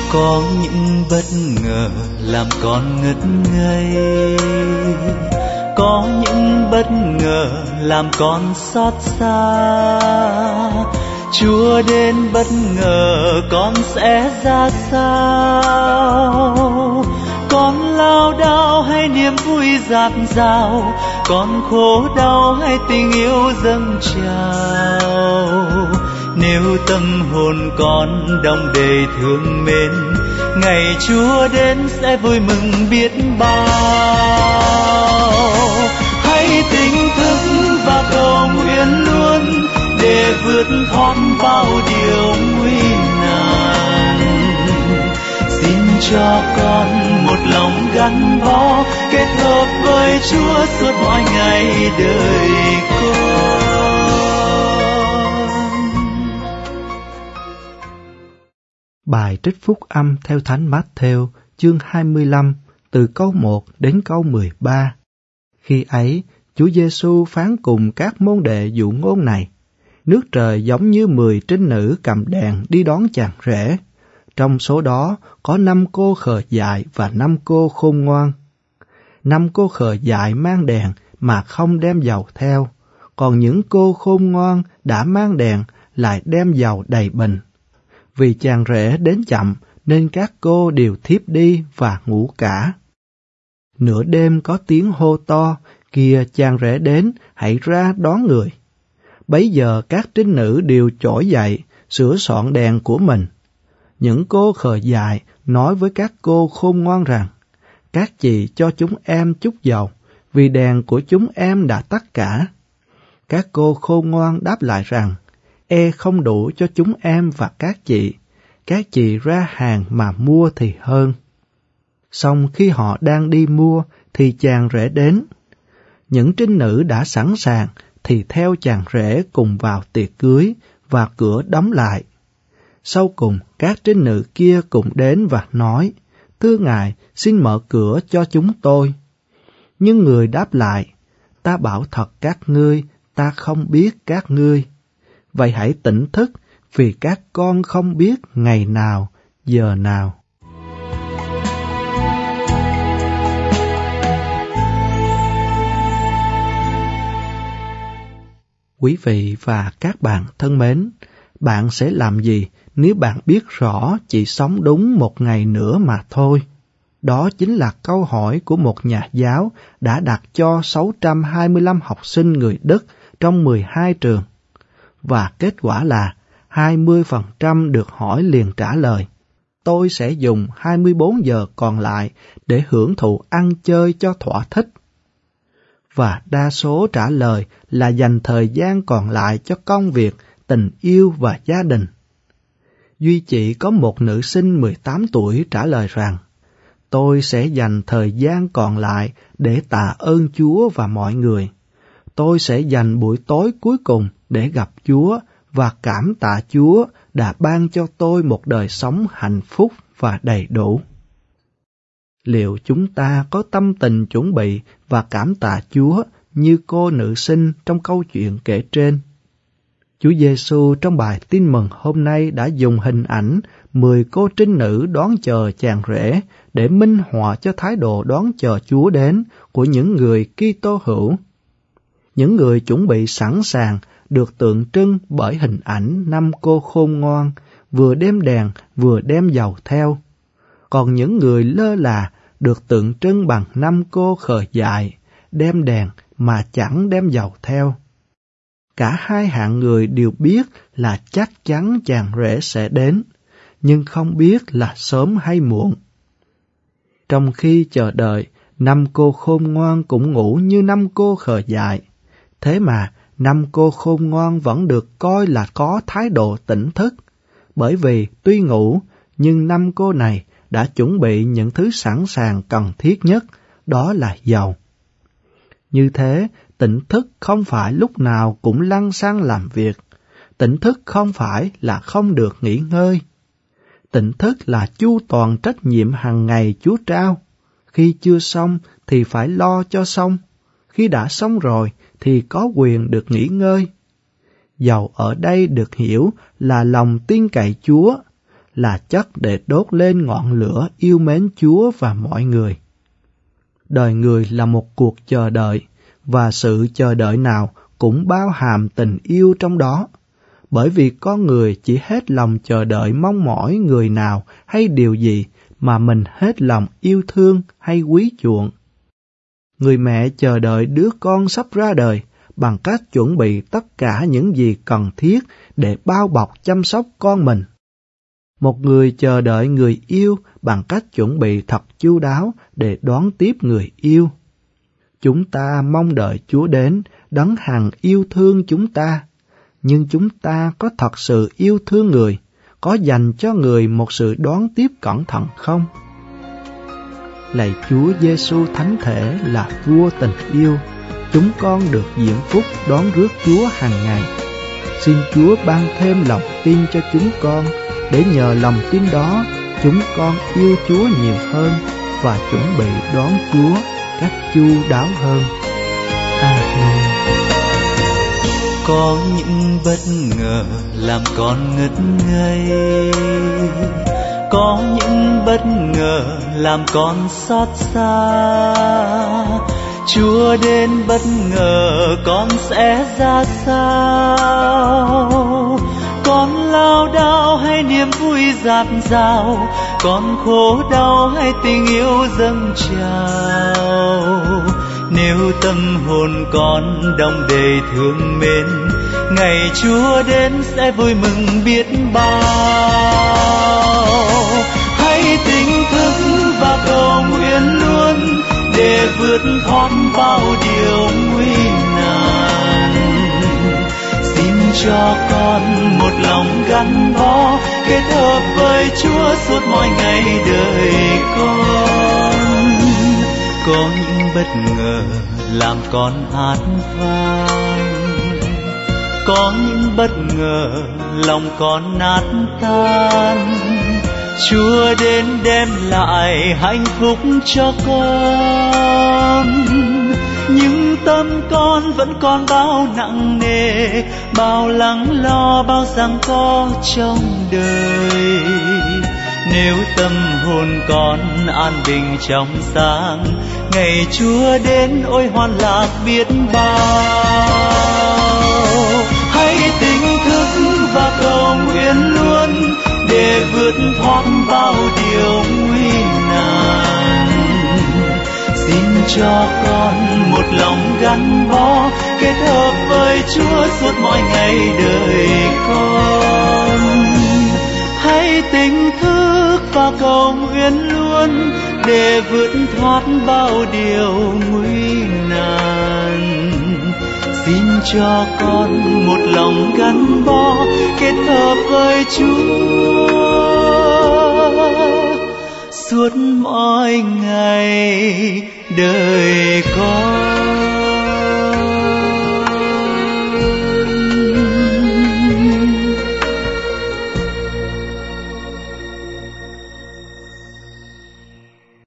Có những bất ngờ làm con ngất ngây, có những bất ngờ làm con xót xa. Chúa đến bất ngờ con sẽ ra sao? Con lao đao hay niềm vui dạt dào, con khổ đau hay tình yêu dâng trào. Nếu tâm hồn con đong đầy thương mến, ngày Chúa đến sẽ vui mừng biết bao. Hãy tỉnh thức và cầu nguyện luôn để vượt thoát bao điều nguy nan. Xin cho con một lòng gắn bó, kết hợp với Chúa suốt mọi ngày đời con. Bài trích phúc âm theo Thánh Mát-thêu, chương 25, từ câu 1 đến câu 13. Khi ấy, Chúa Giêsu phán cùng các môn đệ dụ ngôn này: Nước trời giống như 10 trinh nữ cầm đèn đi đón chàng rể. Trong số đó có 5 cô khờ dại và 5 cô khôn ngoan. 5 cô khờ dại mang đèn mà không đem dầu theo, còn những cô khôn ngoan đã mang đèn lại đem dầu đầy bình. Vì chàng rể đến chậm nên các cô đều thiếp đi và ngủ cả. Nửa đêm có tiếng hô to: Kìa, chàng rể đến, hãy ra đón người. Bấy giờ các trinh nữ đều trỗi dậy, sửa soạn đèn của mình. Những cô khờ dại nói với các cô khôn ngoan rằng: Các chị cho chúng em chút dầu, vì đèn của chúng em đã tắt cả. Các cô khôn ngoan đáp lại rằng: Không đủ cho chúng em và các chị ra hàng mà mua thì hơn. Song khi họ đang đi mua thì chàng rể đến. Những trinh nữ đã sẵn sàng thì theo chàng rể cùng vào tiệc cưới và cửa đóng lại. Sau cùng các trinh nữ kia cũng đến và nói: Thưa ngài, xin mở cửa cho chúng tôi. Nhưng người đáp lại: Ta bảo thật các ngươi, ta không biết các ngươi. Vậy hãy tỉnh thức, vì các con không biết ngày nào, giờ nào. Quý vị và các bạn thân mến, bạn sẽ làm gì nếu bạn biết rõ chỉ sống đúng một ngày nữa mà thôi? Đó chính là câu hỏi của một nhà giáo đã đặt cho 625 học sinh người Đức trong 12 trường. Và kết quả là 20% được hỏi liền trả lời: Tôi sẽ dùng 24 giờ còn lại để hưởng thụ ăn chơi cho thỏa thích. Và đa số trả lời là dành thời gian còn lại cho công việc, tình yêu và gia đình. Duy chỉ có một nữ sinh 18 tuổi trả lời rằng: Tôi sẽ dành thời gian còn lại để tạ ơn Chúa và mọi người. Tôi sẽ dành buổi tối cuối cùng để gặp Chúa và cảm tạ Chúa đã ban cho tôi một đời sống hạnh phúc và đầy đủ. Liệu chúng ta có tâm tình chuẩn bị và cảm tạ Chúa như cô nữ sinh trong câu chuyện kể trên? Chúa Giêsu trong bài tin mừng hôm nay đã dùng hình ảnh 10 cô trinh nữ đón chờ chàng rể để minh họa cho thái độ đón chờ Chúa đến của những người Kitô hữu. Những người chuẩn bị sẵn sàng được tượng trưng bởi hình ảnh 5 cô khôn ngoan, vừa đem đèn vừa đem dầu theo. Còn những người lơ là được tượng trưng bằng 5 cô khờ dại, đem đèn mà chẳng đem dầu theo. Cả hai hạng người đều biết là chắc chắn chàng rể sẽ đến, nhưng không biết là sớm hay muộn. Trong khi chờ đợi, 5 cô khôn ngoan cũng ngủ như 5 cô khờ dại. Thế mà 5 cô khôn ngoan vẫn được coi là có thái độ tỉnh thức, bởi vì tuy ngủ, nhưng 5 cô này đã chuẩn bị những thứ sẵn sàng cần thiết nhất, đó là dầu. Như thế, tỉnh thức không phải lúc nào cũng lăng xăng làm việc. Tỉnh thức không phải là không được nghỉ ngơi. Tỉnh thức là chu toàn trách nhiệm hàng ngày Chúa trao. Khi chưa xong thì phải lo cho xong. Khi đã xong rồi thì có quyền được nghỉ ngơi. Dầu ở đây được hiểu là lòng tin cậy Chúa, là chất để đốt lên ngọn lửa yêu mến Chúa và mọi người. Đời người là một cuộc chờ đợi, và sự chờ đợi nào cũng bao hàm tình yêu trong đó, bởi vì con người chỉ hết lòng chờ đợi mong mỏi người nào hay điều gì mà mình hết lòng yêu thương hay quý chuộng. Người mẹ chờ đợi đứa con sắp ra đời bằng cách chuẩn bị tất cả những gì cần thiết để bao bọc chăm sóc con mình. Một người chờ đợi người yêu bằng cách chuẩn bị thật chu đáo để đón tiếp người yêu. Chúng ta mong đợi Chúa đến, đấng hằng yêu thương chúng ta. Nhưng chúng ta có thật sự yêu thương người, có dành cho người một sự đón tiếp cẩn thận không? Lạy Chúa Giêsu Thánh Thể là vua tình yêu, chúng con được diễm phúc đón rước Chúa hàng ngày. Xin Chúa ban thêm lòng tin cho chúng con, để nhờ lòng tin đó chúng con yêu Chúa nhiều hơn và chuẩn bị đón Chúa cách chu đáo hơn. Amen. Có những bất ngờ làm con ngất ngây, có những bất ngờ làm con xót xa. Chúa đến bất ngờ con sẽ ra sao? Con lao đao hay niềm vui dạt dào, con khổ đau hay tình yêu dâng trào. Nếu tâm hồn con đong đầy thương mến, ngày Chúa đến sẽ vui mừng biết bao. Hãy tỉnh thức và cầu nguyện luôn, để vượt thoát bao điều nguy nan. Xin cho con một lòng gắn bó, kết hợp với Chúa suốt mọi ngày đời con. Có những bất ngờ làm con hát vang, có những bất ngờ lòng con nát tan. Chúa đến đem lại hạnh phúc cho con, nhưng tâm con vẫn còn bao nặng nề, bao lắng lo, bao giằng co trong đời. Nếu tâm hồn con an bình trong sáng, ngày Chúa đến ôi hoan lạc biết bao. Hãy tỉnh thức và cầu nguyện luôn, để vượt thoát bao điều nguy nan. Xin cho con một lòng gắn bó, kết hợp với Chúa suốt mọi ngày đời con. Hãy tỉnh thức và cầu nguyện luôn, để vượt thoát bao điều nguy nan. Xin cho con một lòng gắn bó, kết hợp với Chúa suốt mọi ngày đời con.